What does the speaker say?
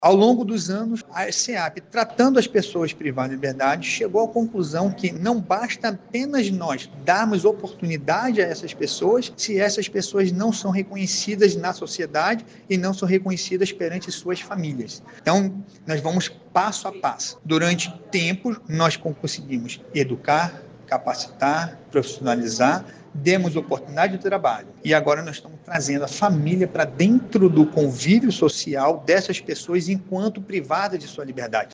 Ao longo dos anos, a SEAP, tratando as pessoas privadas de liberdade, chegou à conclusão que não basta apenas nós darmos oportunidade a essas pessoas, se essas pessoas não são reconhecidas na sociedade e não são reconhecidas perante suas famílias. Então, nós vamos passo a passo. Durante tempos, nós conseguimos educar, capacitar, profissionalizar, demos oportunidade de trabalho. E agora nós estamos trazendo a família para dentro do convívio social dessas pessoas enquanto privadas de sua liberdade.